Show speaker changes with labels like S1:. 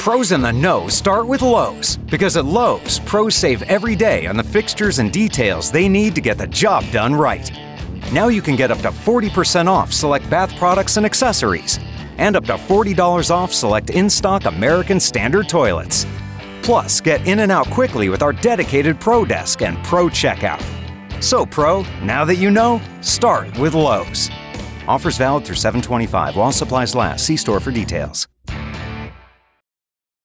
S1: Pros in the know start with Lowe's, because at Lowe's, pros save every day on the fixtures and details they need to get the job done right. Now you can get up to 40% off select bath products and accessories, and up to $40 off select in-stock American Standard toilets. Plus, get in and out quickly with our dedicated Pro Desk and Pro Checkout. So Pro, now that you know, start with Lowe's. Offers valid through 7/25 while supplies last. See store for details.